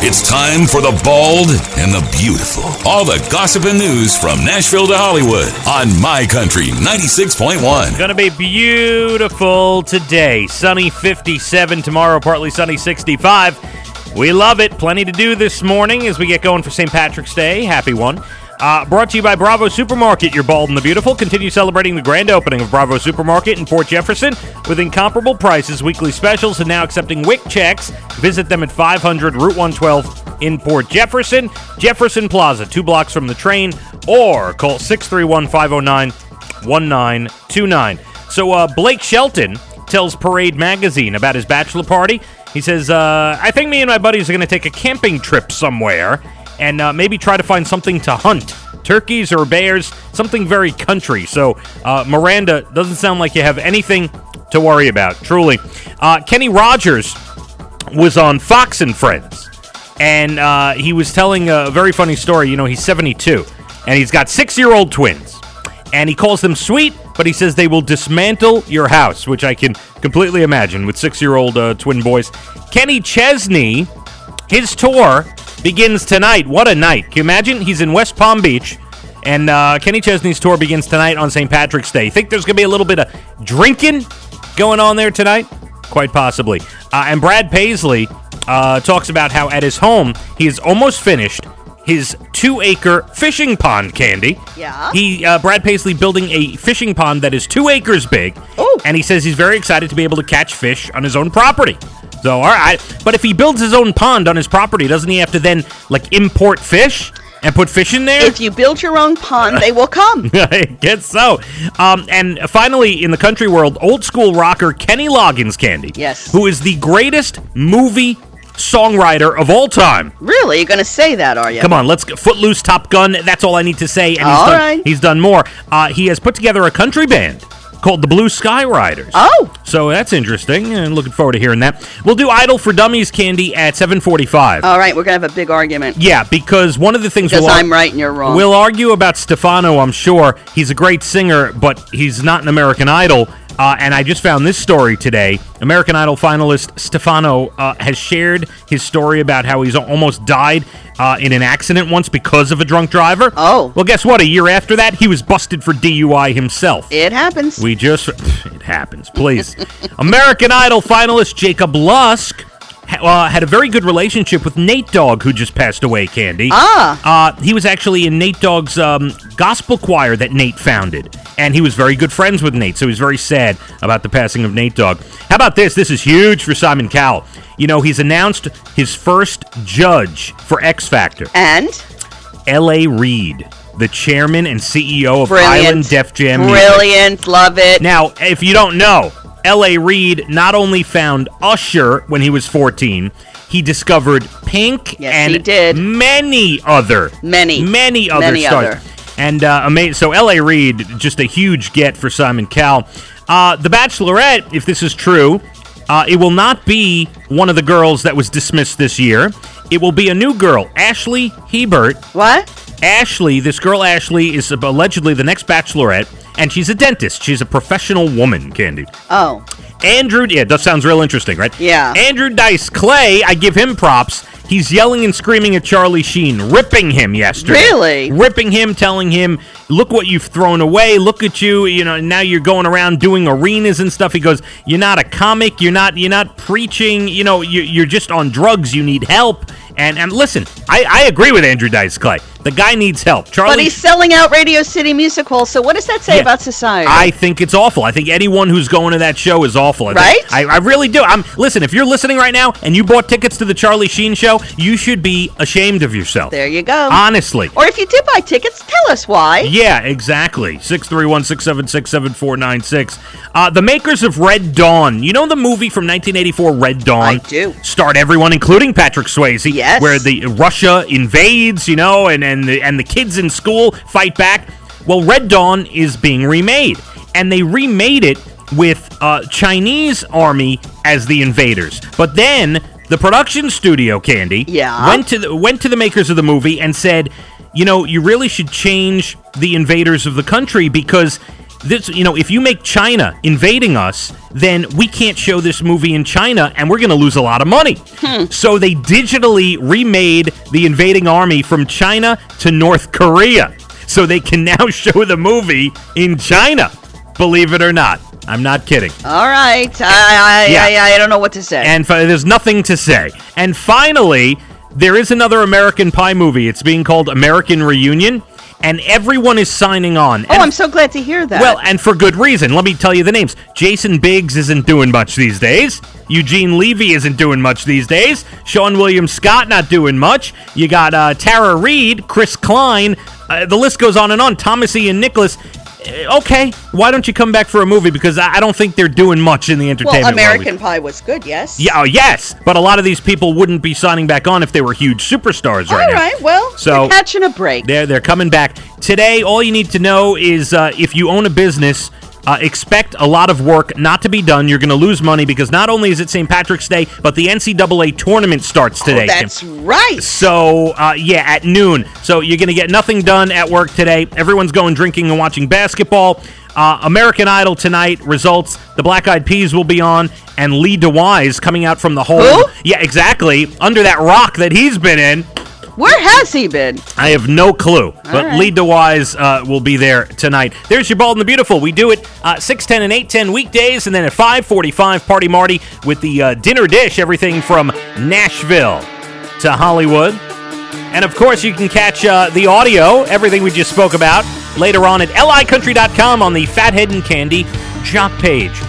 It's time for the bald and the beautiful. All the gossip and news from Nashville to Hollywood on My Country 96.1. Going to be beautiful today. Sunny 57 tomorrow, partly sunny 65. We love it. Plenty to do this morning as we get going for St. Patrick's Day. Happy one. Brought to you by Bravo Supermarket, your bald and the beautiful. Continue celebrating the grand opening of Bravo Supermarket in Port Jefferson with incomparable prices, weekly specials, and now accepting WIC checks. Visit them at 500 Route 112 in Port Jefferson. Jefferson Plaza, 2 blocks from the train, or call 631-509-1929. So Blake Shelton tells Parade Magazine about his bachelor party. He says, I think me and my buddies are going to take a camping trip somewhere and maybe try to find something to hunt. Turkeys or bears, something very country. So, Miranda, doesn't sound like you have anything to worry about, truly. Kenny Rogers was on Fox and Friends, and he was telling a very funny story. You know, he's 72, and he's got 6-year-old twins, and he calls them sweet, but he says they will dismantle your house, which I can completely imagine with 6-year-old twin boys. Kenny Chesney, his tour begins tonight. What a night. Can you imagine? He's in West Palm Beach, and Kenny Chesney's tour begins tonight on St. Patrick's Day. You think there's going to be a little bit of drinking going on there tonight? Quite possibly. And Brad Paisley talks about how at his home, he is almost finished his 2-acre fishing pond, Candy. Yeah. Brad Paisley building a fishing pond that is 2 acres big. Oh. And he says he's very excited to be able to catch fish on his own property. So, all right. But if he builds his own pond on his property, doesn't he have to then, import fish and put fish in there? If you build your own pond, they will come. I guess so. And finally, in the country world, old school rocker Kenny Loggins, Candy. Yes. Who is the greatest movie songwriter of all time. Really? You're going to say that, are you? Come on, let's go. Footloose, Top Gun, that's all I need to say. And he's done more. He has put together a country band called the Blue Sky Riders. Oh. So that's interesting, and looking forward to hearing that. We'll do Idol for Dummies, Candy, at 7:45. All right, we're going to have a big argument. Yeah, because one of the things... Because I'm right and you're wrong. We'll argue about Stefano, I'm sure. He's a great singer, but he's not an American Idol. And I just found this story today. American Idol finalist Stefano has shared his story about how he's almost died in an accident once because of a drunk driver. Oh. Well, guess what? A year after that, he was busted for DUI himself. It happens. It happens, please. American Idol finalist Jacob Lusk had a very good relationship with Nate Dogg, who just passed away, Candy. He was actually in Nate Dogg's gospel choir that Nate founded, and he was very good friends with Nate, so he's very sad about the passing of Nate Dogg. How about this? This is huge for Simon Cowell. You know, he's announced his first judge for X Factor. And? L.A. Reid, the chairman and CEO of Island Def Jam Music. Brilliant. Love it. Now, if you don't know, L.A. Reid not only found Usher when he was 14, he discovered Pink and he did. many other stars. And so L.A. Reid, just a huge get for Simon Cowell. The Bachelorette, if this is true, it will not be one of the girls that was dismissed this year. It will be a new girl, Ashley Hebert. What? Ashley, this girl Ashley, is allegedly the next Bachelorette, and she's a dentist. She's a professional woman, Candy. Oh. Andrew, that sounds real interesting, right? Yeah. Andrew Dice Clay, I give him props. He's yelling and screaming at Charlie Sheen, ripping him yesterday. Really? Ripping him, telling him, look what you've thrown away, look at you, now you're going around doing arenas and stuff. He goes, you're not a comic, you're not preaching, you're just on drugs, you need help. And listen, I agree with Andrew Dice Clay. The guy needs help. But he's selling out Radio City Music Hall, so what does that say about society? I think it's awful. I think anyone who's going to that show is awful. I really do. Listen, if you're listening right now and you bought tickets to the Charlie Sheen show, you should be ashamed of yourself. There you go. Honestly. Or if you did buy tickets, tell us why. Yeah, exactly. 631-676-7496. The makers of Red Dawn. You know the movie from 1984, Red Dawn? I do. Starred everyone, including Patrick Swayze. Yes. Where the Russia invades, and the kids in school fight back. Well, Red Dawn is being remade, and they remade it with Chinese army as the invaders. But then the production studio, Candy, went to the makers of the movie and said, you really should change the invaders of the country because this, if you make China invading us, then we can't show this movie in China, and we're going to lose a lot of money. So they digitally remade the invading army from China to North Korea, so they can now show the movie in China. Believe it or not. I'm not kidding. All right. I don't know what to say. And there's nothing to say. And finally, there is another American Pie movie. It's being called American Reunion, and everyone is signing on. I'm so glad to hear that. Well, and for good reason. Let me tell you the names. Jason Biggs isn't doing much these days. Eugene Levy isn't doing much these days. Sean William Scott not doing much. You got Tara Reid, Chris Klein. The list goes on and on. Thomas Ian Nicholas. Okay, why don't you come back for a movie? Because I don't think they're doing much in the entertainment world. Well, American Pie was good, yes. Yeah, yes. But a lot of these people wouldn't be signing back on if they were huge superstars right now. All right, well, they're catching a break. They're coming back. Today, all you need to know is if you own a business, expect a lot of work not to be done. You're going to lose money because not only is it St. Patrick's Day, but the NCAA tournament starts today. Oh, that's right. So, at noon. So you're going to get nothing done at work today. Everyone's going drinking and watching basketball. American Idol tonight, results. The Black Eyed Peas will be on, and Lee DeWise coming out from the hole. Who? Yeah, exactly. Under that rock that he's been in. Where has he been? I have no clue, but right. Lee DeWise will be there tonight. There's your Bald and the Beautiful. We do it 6:10 and 8:10 weekdays, and then at 5:45, Party Marty with the dinner dish, everything from Nashville to Hollywood. And, of course, you can catch the audio, everything we just spoke about, later on at licountry.com on the Fathead and Candy Jock page.